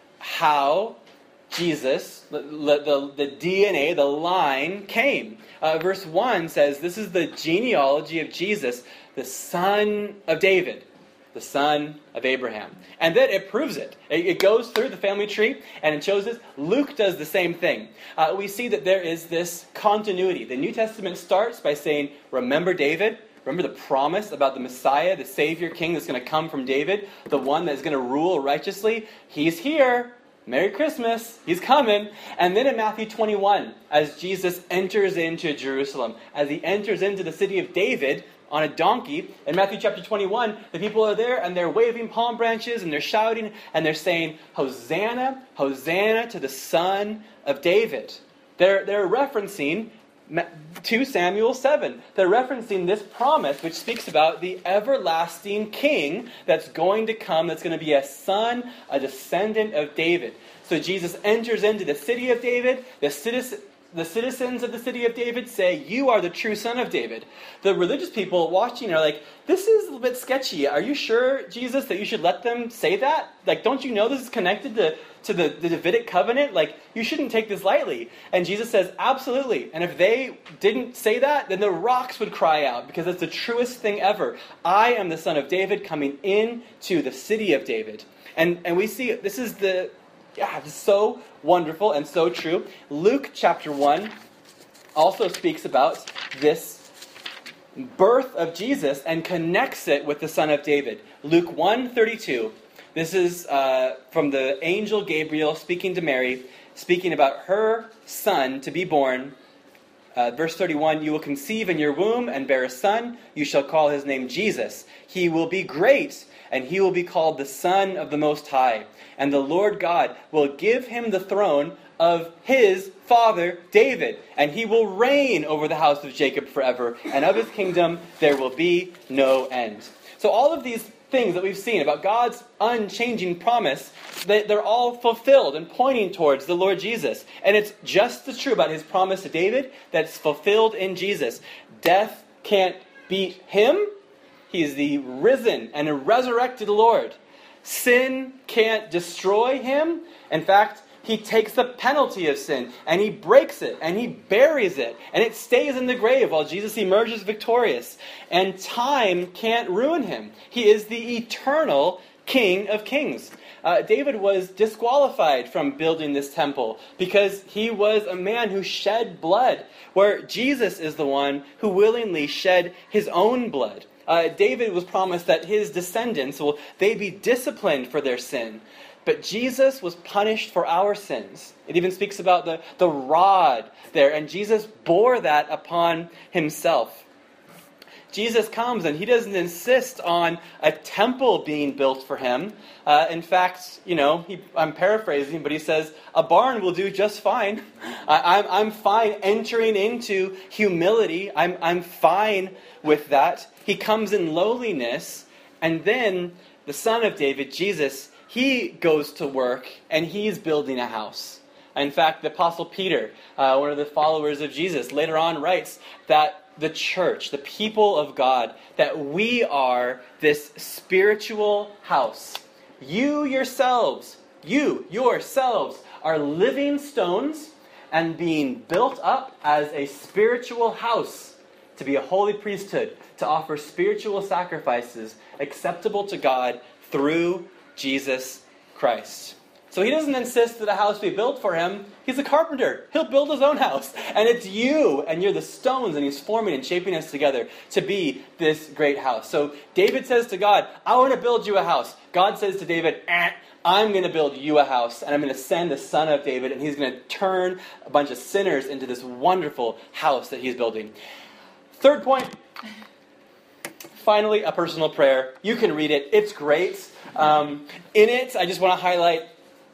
how Jesus, the, the, the D N A, the line, came. Uh, verse one says, this is the genealogy of Jesus, the son of David, the son of Abraham. And then it proves it. It, it goes through the family tree, and it shows us. Luke does the same thing. Uh, we see that there is this continuity. The New Testament starts by saying, remember David? Remember the promise about the Messiah, the Savior King that's going to come from David, the one that's going to rule righteously? He's here. Merry Christmas. He's coming. And then in Matthew twenty-one, as Jesus enters into Jerusalem, as he enters into the city of David on a donkey, in Matthew chapter twenty-one, the people are there and they're waving palm branches and they're shouting and they're saying, Hosanna, Hosanna to the Son of David. They're, they're referencing Second Samuel seven. They're referencing this promise which speaks about the everlasting king that's going to come, that's going to be a son, a descendant of David. So Jesus enters into the city of David. The citizen, the citizens of the city of David say, you are the true son of David. The religious people watching are like, this is a little bit sketchy. Are you sure, Jesus, that you should let them say that? Like, don't you know this is connected to, to the, the Davidic covenant? Like, you shouldn't take this lightly. And Jesus says, absolutely. And if they didn't say that, then the rocks would cry out, because it's the truest thing ever. I am the son of David coming into the city of David. And, and we see, this is the... Yeah, it's so wonderful and so true. Luke chapter one also speaks about this birth of Jesus and connects it with the Son of David. Luke one thirty-two. This is uh, from the angel Gabriel speaking to Mary, speaking about her son to be born. Uh, verse thirty-one, you will conceive in your womb and bear a son. You shall call his name Jesus. He will be great, and he will be called the Son of the Most High. And the Lord God will give him the throne of his father David, and he will reign over the house of Jacob forever, and of his kingdom there will be no end. So all of these things that we've seen about God's unchanging promise, they're all fulfilled and pointing towards the Lord Jesus. And it's just as true about his promise to David that's fulfilled in Jesus. Death can't beat him. He is the risen and a resurrected Lord. Sin can't destroy him. In fact, he takes the penalty of sin and he breaks it and he buries it. And it stays in the grave while Jesus emerges victorious. And time can't ruin him. He is the eternal King of Kings. Uh, David was disqualified from building this temple because he was a man who shed blood, where Jesus is the one who willingly shed his own blood. Uh, David was promised that his descendants will they be disciplined for their sin. But Jesus was punished for our sins. It even speaks about the, the rod there, and Jesus bore that upon himself. Jesus comes and he doesn't insist on a temple being built for him. Uh, in fact, you know, he, I'm paraphrasing, but he says, a barn will do just fine. I, I'm, I'm fine entering into humility. I'm, I'm fine with that. He comes in lowliness, and then the Son of David, Jesus, he goes to work and he's building a house. In fact, the Apostle Peter, uh, one of the followers of Jesus, later on writes that the church, the people of God, that we are this spiritual house. You yourselves, you yourselves are living stones and being built up as a spiritual house to be a holy priesthood, to offer spiritual sacrifices acceptable to God through Jesus Christ. So he doesn't insist that a house be built for him. He's a carpenter. He'll build his own house. And it's you, and you're the stones, and he's forming and shaping us together to be this great house. So David says to God, I want to build you a house. God says to David, eh, I'm going to build you a house, and I'm going to send the Son of David, and he's going to turn a bunch of sinners into this wonderful house that he's building. Third point, finally, a personal prayer. You can read it. It's great. Um, in it, I just want to highlight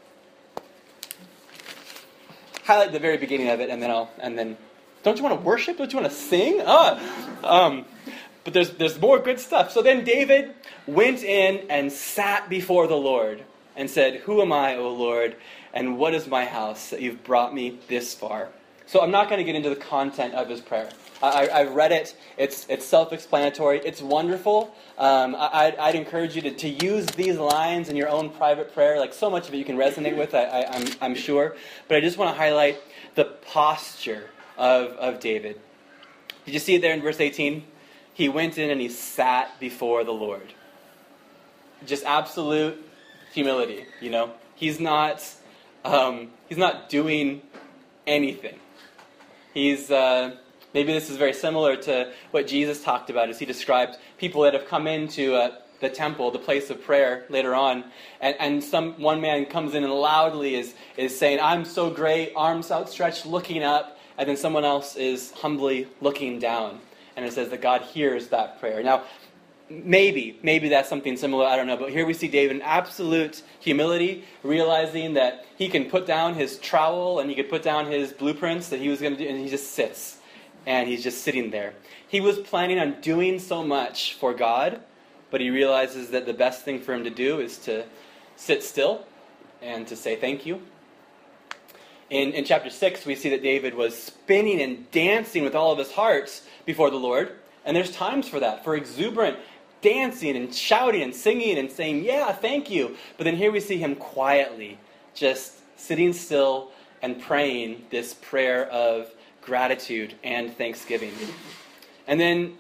highlight the very beginning of it, and then I'll and then don't you want to worship? Don't you want to sing? Ah, um, but there's there's more good stuff. So then David went in and sat before the Lord and said, "Who am I, O Lord, and what is my house that you've brought me this far?" So I'm not going to get into the content of his prayer. I, I've read it. It's it's self-explanatory. It's wonderful. Um, I, I'd, I'd encourage you to, to use these lines in your own private prayer. Like so much of it you can resonate with, I, I, I'm, I'm sure. But I just want to highlight the posture of, of David. Did you see it there in verse eighteen? He went in and he sat before the Lord. Just absolute humility, you know. He's not um, he's not doing anything. He's... Uh, Maybe this is very similar to what Jesus talked about as he described people that have come into uh, the temple, the place of prayer later on, and, and some one man comes in and loudly is, is saying, I'm so great, arms outstretched, looking up, and then someone else is humbly looking down. And it says that God hears that prayer. Now, maybe, maybe that's something similar, I don't know, but here we see David in absolute humility, realizing that he can put down his trowel and he could put down his blueprints that he was going to do, and he just sits. And he's just sitting there. He was planning on doing so much for God, but he realizes that the best thing for him to do is to sit still and to say thank you. In, in chapter six, we see that David was spinning and dancing with all of his heart before the Lord. And there's times for that, for exuberant dancing and shouting and singing and saying, yeah, thank you. But then here we see him quietly just sitting still and praying this prayer of gratitude and thanksgiving. And then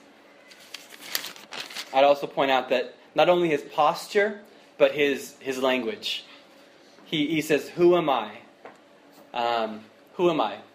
I'd also point out that not only his posture, but his his language. He he says, "Who am I? Um, who am I?"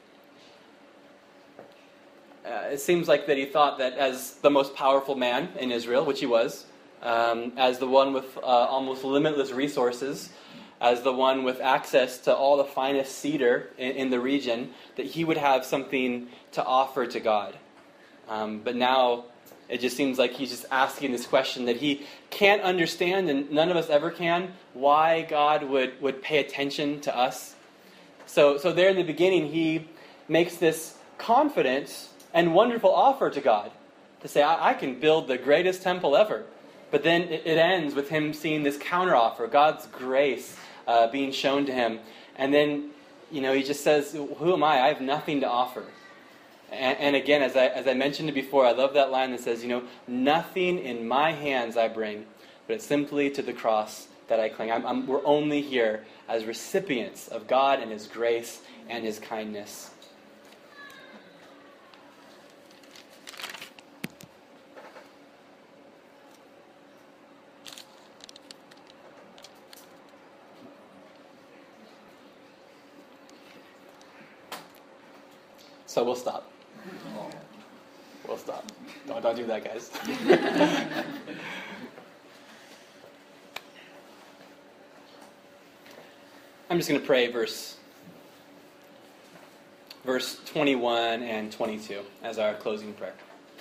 Uh, it seems like that he thought that as the most powerful man in Israel, which he was, um, as the one with uh, almost limitless resources, as the one with access to all the finest cedar in, in the region, that he would have something to offer to God. Um, but now it just seems like he's just asking this question that he can't understand, and none of us ever can, why God would, would pay attention to us. So, so there in the beginning, he makes this confident and wonderful offer to God to say, I, I can build the greatest temple ever. But then it, it ends with him seeing this counteroffer, God's grace Uh, being shown to him. And then, you know, he just says, who am I? I have nothing to offer. And, and again, as I, as I mentioned it before, I love that line that says, you know, nothing in my hands I bring, but it's simply to the cross that I cling. I'm, I'm, we're only here as recipients of God and his grace and his kindness. So we'll stop. We'll stop. Don't, don't do that, guys. I'm just going to pray verse, verse twenty-one and twenty-two as our closing prayer.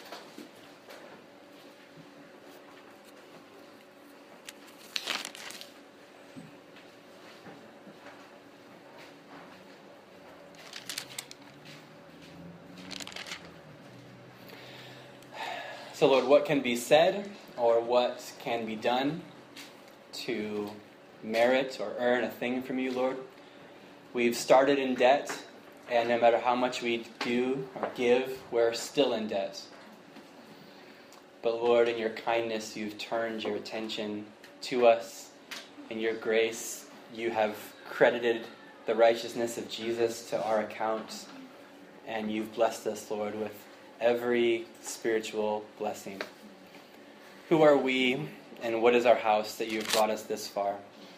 So, Lord, what can be said or what can be done to merit or earn a thing from you, Lord? We've started in debt, and no matter how much we do or give, we're still in debt. But, Lord, in your kindness, you've turned your attention to us. In your grace, you have credited the righteousness of Jesus to our account, and you've blessed us, Lord, with every spiritual blessing. Who are we, and what is our house that you've brought us this far?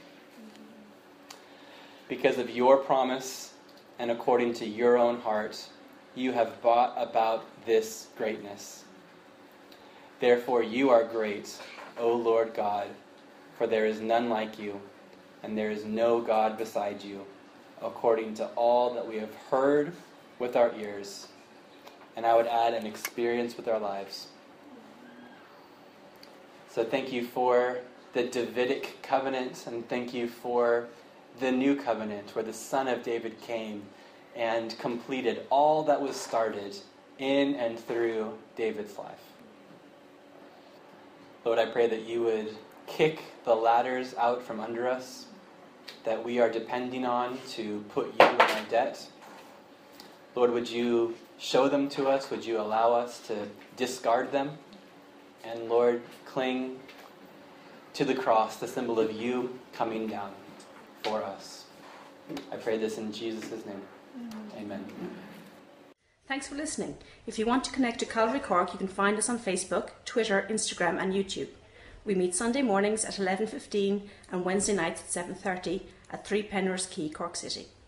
Because of your promise, and according to your own heart, you have brought about this greatness. Therefore you are great, O Lord God, for there is none like you, and there is no God beside you, according to all that we have heard with our ears, and I would add an experience with our lives. So thank you for the Davidic covenant, and thank you for the new covenant where the Son of David came and completed all that was started in and through David's life. Lord, I pray that you would kick the ladders out from under us that we are depending on to put you in our debt. Lord, would you show them to us? Would you allow us to discard them? And Lord, cling to the cross, the symbol of you coming down for us. I pray this in Jesus' name. Amen. Thanks for listening. If you want to connect to Calvary Cork, you can find us on Facebook, Twitter, Instagram and YouTube. We meet Sunday mornings at eleven fifteen and Wednesday nights at seven thirty at three Penrose Quay, Cork City.